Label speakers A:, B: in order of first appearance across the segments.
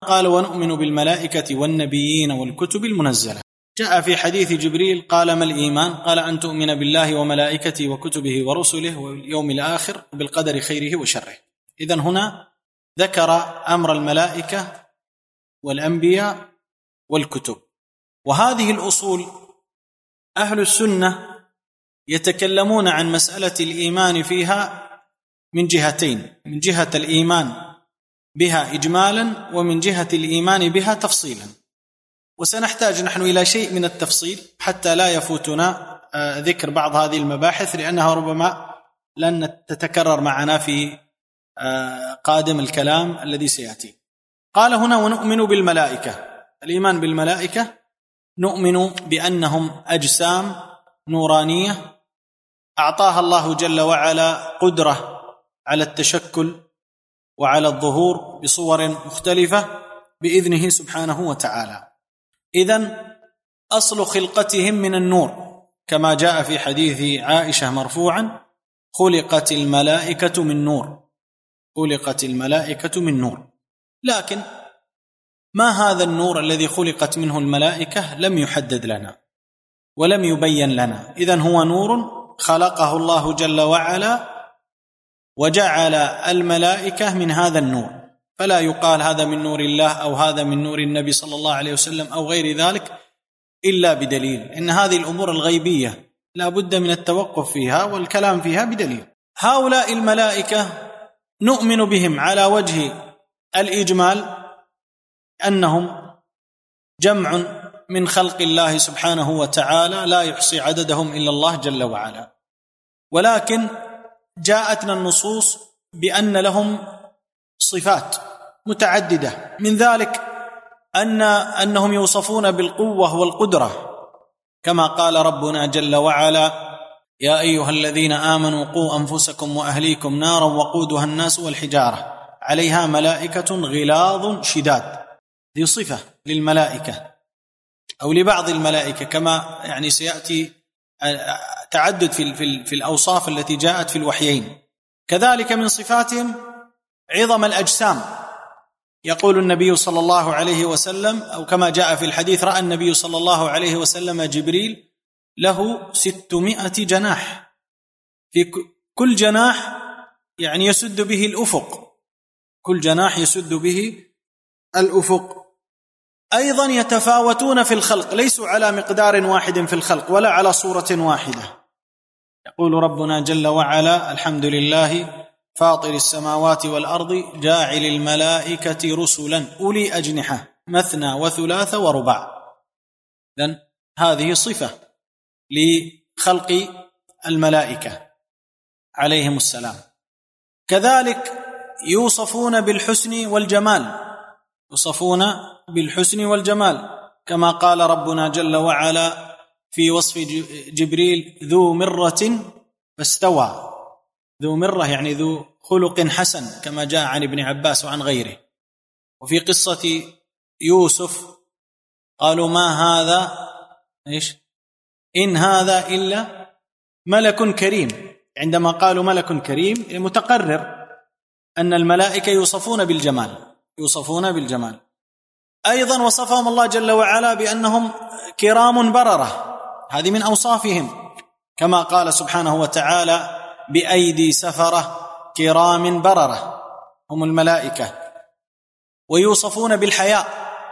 A: قال ونؤمن بالملائكة والنبيين والكتب المنزلة. جاء في حديث جبريل قال ما الإيمان؟ قال أن تؤمن بالله وملائكته وكتبه ورسله واليوم الآخر وبالقدر خيره وشره. إذن هنا ذكر أمر الملائكة والأنبياء والكتب. وهذه الأصول أهل السنة يتكلمون عن مسألة الإيمان فيها من جهتين: من جهة الإيمان بها إجمالا، ومن جهة الإيمان بها تفصيلا. وسنحتاج نحن إلى شيء من التفصيل حتى لا يفوتنا ذكر بعض هذه المباحث، لأنها ربما لن تتكرر معنا في قادم الكلام الذي سيأتي. قال هنا ونؤمن بالملائكة. الإيمان بالملائكة: نؤمن بأنهم أجسام نورانية أعطاها الله جل وعلا قدرة على التشكل وعلى الظهور بصور مختلفة بإذنه سبحانه وتعالى. إذن أصل خلقتهم من النور، كما جاء في حديث عائشة مرفوعا: خلقت الملائكة من نور، خلقت الملائكة من نور. لكن ما هذا النور الذي خلقت منه الملائكة لم يحدد لنا ولم يبين لنا. إذن هو نور خلقه الله جل وعلا وجعل الملائكة من هذا النور، فلا يقال هذا من نور الله أو هذا من نور النبي صلى الله عليه وسلم أو غير ذلك إلا بدليل. إن هذه الأمور الغيبية لا بد من التوقف فيها والكلام فيها بدليل. هؤلاء الملائكة نؤمن بهم على وجه الإجمال أنهم جمع من خلق الله سبحانه وتعالى لا يحصي عددهم إلا الله جل وعلا. ولكن جاءتنا النصوص بأن لهم صفات متعددة، من ذلك أنهم يوصفون بالقوة والقدرة، كما قال ربنا جل وعلا: يا أيها الذين آمنوا قوا أنفسكم وأهليكم نارا وقودها الناس والحجارة عليها ملائكة غلاظ شداد. دي صفة للملائكة أو لبعض الملائكة، كما يعني سيأتي تعدد في الأوصاف التي جاءت في الوحيين. كذلك من صفاتهم عظم الأجسام. يقول النبي صلى الله عليه وسلم، أو كما جاء في الحديث: رأى النبي صلى الله عليه وسلم جبريل له 600 جناح، في كل جناح يعني يسد به الأفق، كل جناح يسد به الأفق. أيضا يتفاوتون في الخلق، ليسوا على مقدار واحد في الخلق ولا على صورة واحدة. يقول ربنا جل وعلا: الحمد لله فاطر السماوات والأرض جاعل الملائكة رسلا أولي أجنحة مثنى وثلاث ورباع. إذن هذه صفة لخلق الملائكة عليهم السلام. كذلك يوصفون بالحسن والجمال، يوصفون بالحسن والجمال، كما قال ربنا جل وعلا في وصف جبريل: ذو مرة فاستوى. ذو مرة يعني ذو خلق حسن، كما جاء عن ابن عباس وعن غيره. وفي قصة يوسف قالوا: ما هذا إن هذا إلا ملك كريم. عندما قالوا ملك كريم متقرر أن الملائكة يوصفون بالجمال، يوصفون بالجمال. أيضا وصفهم الله جل وعلا بأنهم كرام بررة، هذه من أوصافهم، كما قال سبحانه وتعالى: بأيدي سفرة كرام بررة هم الملائكة. ويوصفون بالحياء،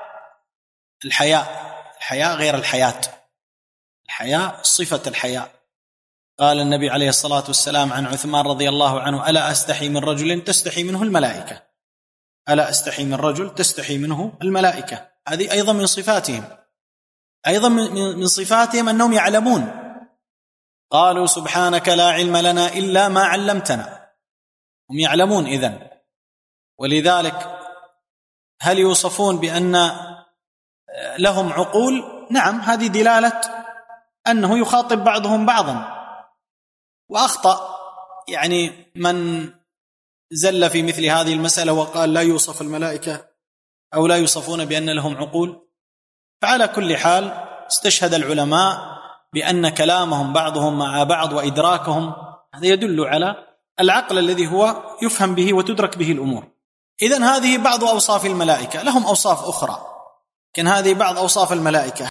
A: الحياء غير الحياة، الحياء صفة الحياء. قال النبي عليه الصلاة والسلام عن عثمان رضي الله عنه: ألا أستحي من رجل تستحي منه الملائكة، ألا أستحي من رجل تستحي منه الملائكة. هذه أيضا من صفاتهم. أيضا من صفاتهم أنهم يعلمون. قالوا: سبحانك لا علم لنا إلا ما علمتنا. هم يعلمون إذن. ولذلك هل يوصفون بأن لهم عقول؟ نعم، هذه دلالة أنه يخاطب بعضهم بعضا. وأخطأ يعني من زل في مثل هذه المسألة وقال لا يوصف الملائكة أو لا يوصفون بأن لهم عقول. فعلى كل حال استشهد العلماء بأن كلامهم بعضهم مع بعض وإدراكهم هذا يدل على العقل الذي هو يفهم به وتدرك به الأمور. إذن هذه بعض أوصاف الملائكة، لهم أوصاف أخرى، لكن هذه بعض أوصاف الملائكة.